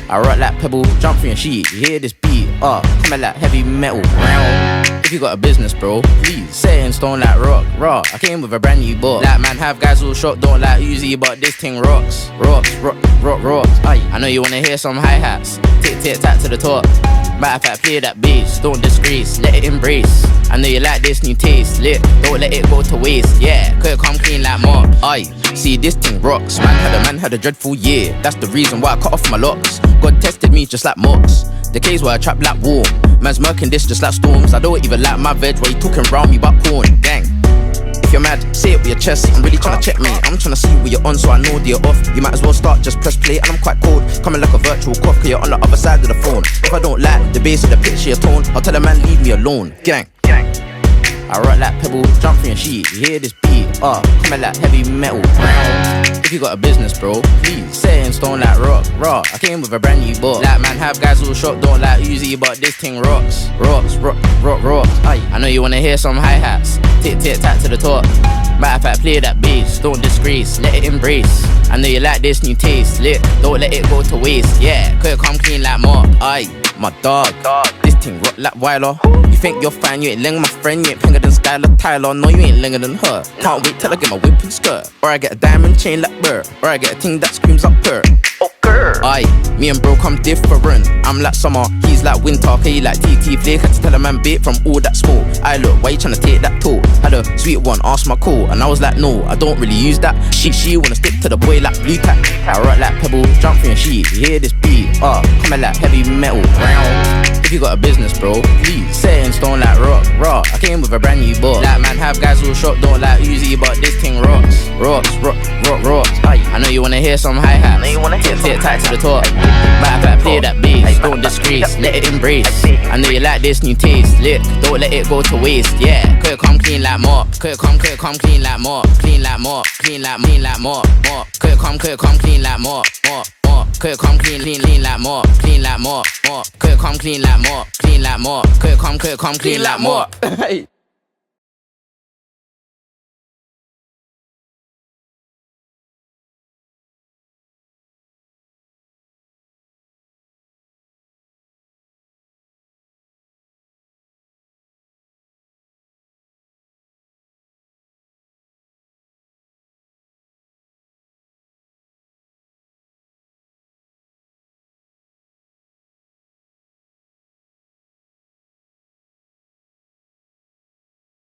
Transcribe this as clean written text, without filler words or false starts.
I rock like pebble, jump through your sheet. You hear this beat, coming like heavy metal. If you got a business, bro, please set it in stone like rock. Raw, I came with a brand new book. Like man, have guys all shocked, don't like Uzi, but this thing rocks. Rocks. Aye, I know you wanna hear some hi-hats. Tick, tick, tack to the top. Matter of fact, play that bass, don't disgrace, let it embrace. I know you like this new taste, lit, don't let it go to waste. Yeah, could come clean like Mark. Aye, see this thing rocks. Man had a dreadful year. That's the reason why I cut off my locks. God tested me just like Mox. The K's where I trap like war. Man's murking this just like storms. I don't even like my veg where you talking round me about porn. Gang. If you're mad, say it with your chest. I'm really tryna check me. I'm tryna see where you're on so I know that you're off. You might as well start, just press play. And I'm quite cold, coming like a virtual cough, cause you're on the other side of the phone. If I don't like the bass of the pitch of your tone, I'll tell a man leave me alone. Gang. I rock like pebble, jump through your sheet. You hear this beat, coming like heavy metal. If you got a business, bro, please set it in stone like rock. Raw, I came with a brand new book. Like man, have guys all shocked, don't like Uzi, but this thing rocks. Rocks. Aye, I know you wanna hear some hi-hats. Tick, tick, tack to the top. Matter of fact, play that bass, don't disgrace, let it embrace. I know you like this new taste, lit, don't let it go to waste. Yeah, could come clean like Mark. Aye, my dog. This thing rock like Wyler. You think you're fine, you ain't ling my friend, you ain't pinger than Skylar Tyler. No, you ain't linger than her. Can't wait till I get my whip and skirt. Or I get a diamond chain like Burr. Or I get a thing that screams up her. Aye, me and bro come different. I'm like summer, he's like winter. Okay, he like TT Flake. Had to tell a man bait from all that smoke. I look, why you tryna take that toll? Had a sweet one, asked my call, and I was like, no, I don't really use that. She wanna stick to the boy like blue tack. I rock like pebble, jump through your sheet. You hear this beat, coming like heavy metal. If you got a business, bro, please set it in stone like rock. Raw, I came with a brand new book. Like man, have guys all shocked, don't like Uzi, but this thing rocks. Rocks. Aye, I know you wanna hear some hi-hats. Tick, tight to the top. Matter of fact, play that bass, don't disgrace, let it embrace. I know you like this new taste, lit, don't let it go to waste. Yeah, could come clean like Mark. Could come clean like Mark. Clean like Mark. Could come clean like Mark. Could come clean like Mark. Could come clean like Mark. Could come clean like Mark. Could come clean like Mark.